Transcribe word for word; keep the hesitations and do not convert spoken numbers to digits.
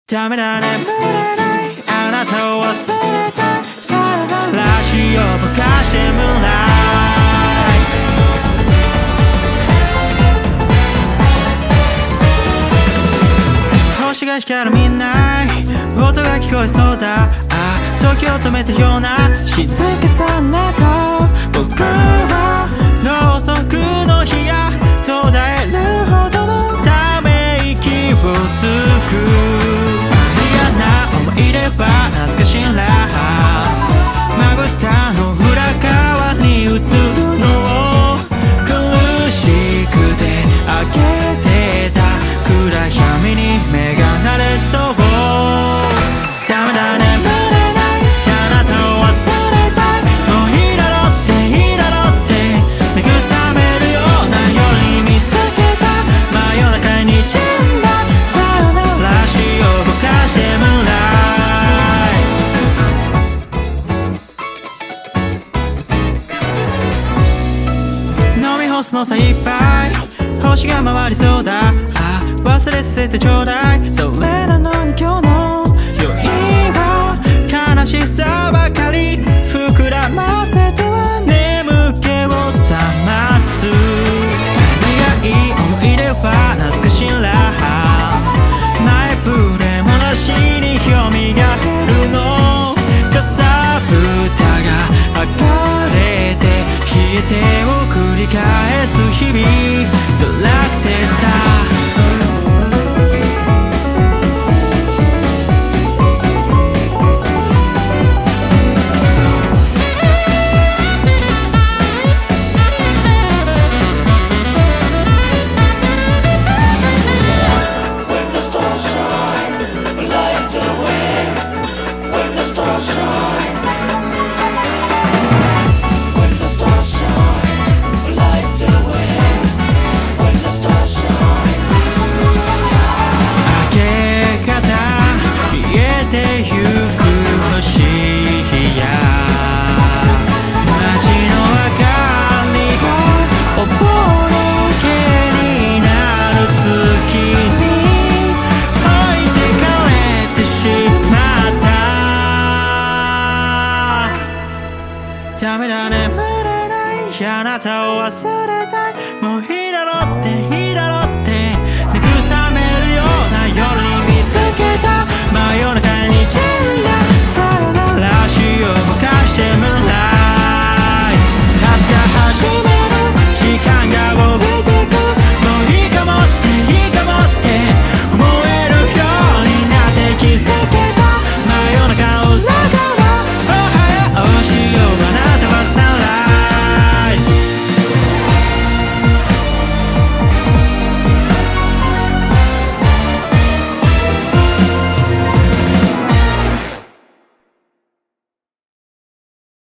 ダメだ眠れないあなたを忘れたいさよならしようぼかしてムーンライト星が光るみんな音が聞こえそうだあ時を止めたような静けさなど僕はろうそくの火が途絶えるほどのため息をつく懐かしいらまぶたの裏側に映るのを苦しくて開けてた暗闇に目が慣れそうダメだ眠れないあなたを忘れたいもういいだろっていいだろって慰めるような夜に見つけた真夜中に滲んださよならしようぼかしてムーンライのさいっぱい星が回りそうだあ忘れさせてちょうだいそれなのに今日の酔いは悲しさばかり膨らませては眠気を覚ます何がいい思い出は懐かしいら前触れもなしによみがえるのかさぶたが剥がれて消えてを繰り返す日々辛くてさダメだ眠れないあなたを忘れたい